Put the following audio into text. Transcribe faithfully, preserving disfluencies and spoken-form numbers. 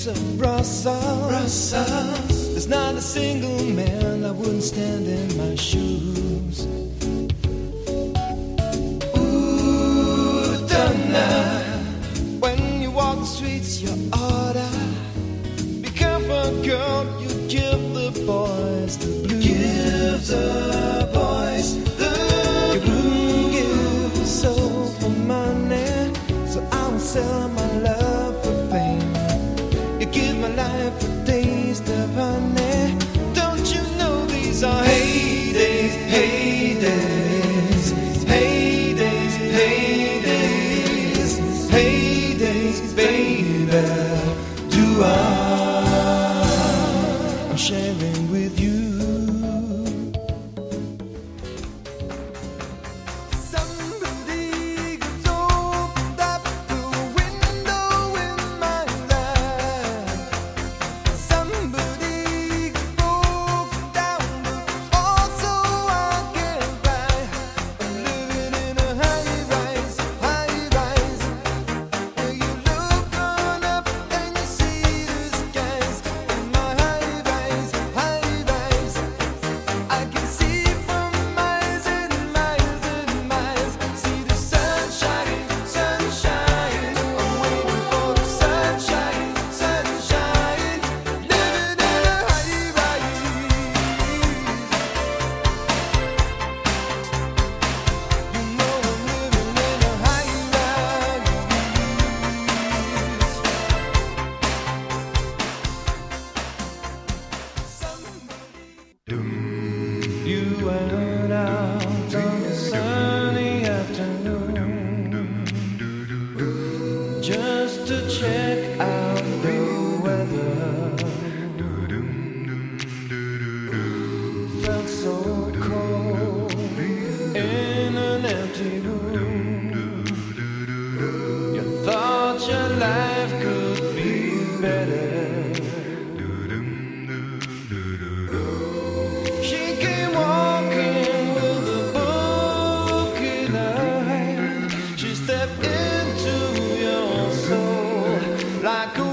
of Brussels. Brussels. There's not a single man that wouldn't stand in my shoes. Ooh, Donna, when you walk the streets, you oughta be careful, girl. You give the boys the blues. Give the boys the blues. You give soul for money, so I will sell my love for fame. You give my life a taste of honey. Don't you know these are heydays, heydays, heydays, heydays, heydays, baby. Do I? I'm sharing with you. You went out on a sunny afternoon just to check out the weather. Felt so cold in an empty room. You thought your life could be better. Like a